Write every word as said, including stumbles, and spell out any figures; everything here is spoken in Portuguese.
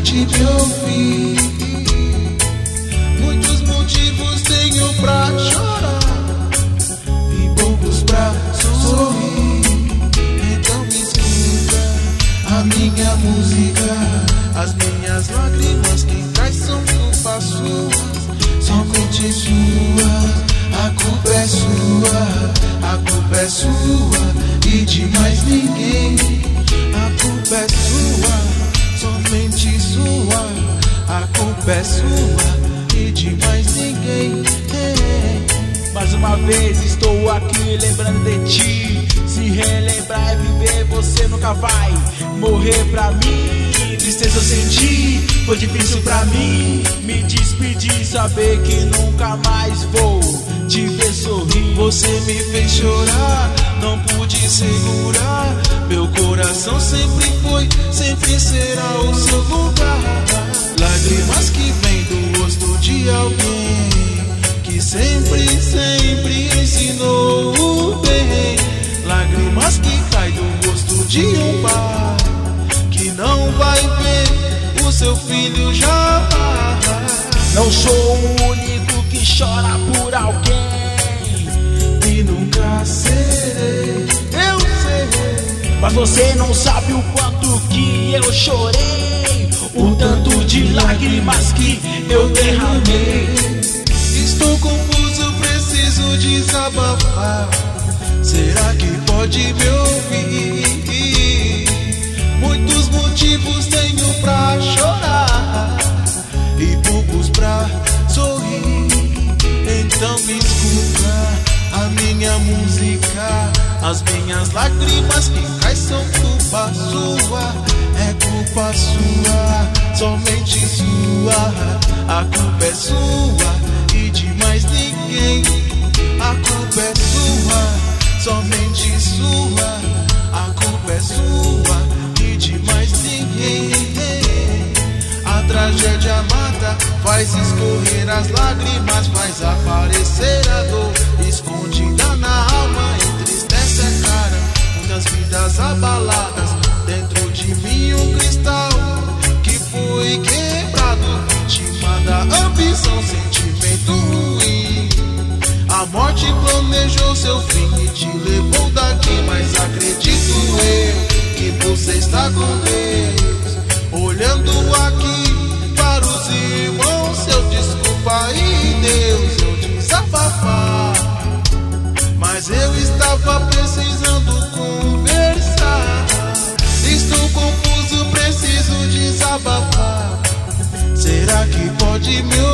pode me ouvir. Muitos motivos tenho pra chorar e poucos pra sorrir. Então me escuta a minha música, as minhas lágrimas quem traz são culpas suas, somente suas. A culpa é sua, a culpa é sua e de mais ninguém. A culpa é sua, somente sua. A culpa é sua e de mais ninguém. Mais uma vez estou aqui lembrando de ti. Se relembrar é viver, você nunca vai morrer pra mim. Tristeza eu senti, foi difícil pra mim me despedir, saber que nunca mais vou te ver sorrir. Você me fez chorar, não pude segurar. Meu coração sempre foi, sempre será o seu lugar. Lágrimas que vêm do rosto de alguém que sempre, sempre ensinou o bem. Lágrimas que caem do rosto de um pai que não vai ver o seu filho jamais. Não sou o único que chora por alguém e nunca serei, eu sei. Mas você não sabe o quanto que eu chorei, o tanto de lágrimas que eu derramei. Estou confuso, preciso desabafar. Será que pode me ouvir? Muitos motivos tenho pra chorar e poucos pra sorrir. Então me escuta a minha música, as minhas lágrimas que caem são culpa sua. É culpa sua, somente sua. A culpa é sua e de mais ninguém. A culpa é sua, somente sua. A culpa é sua e de mais ninguém. A tragédia mata, faz escorrer as lágrimas, faz aparecer a dor escondida na alma, entristece a cara. Muitas vidas abaladas, dentro de mim um cristal que foi quebrado, vítima da ambição, sentimento ruim. A morte planejou seu fim e te levou daqui, mas acredito eu que você está com Deus, olhando aqui para os irmãos. Seu desculpa e Deus eu desabafar, mas eu estava precisando conversar. Estou confuso, preciso desabafar. Será que pode me ouvir?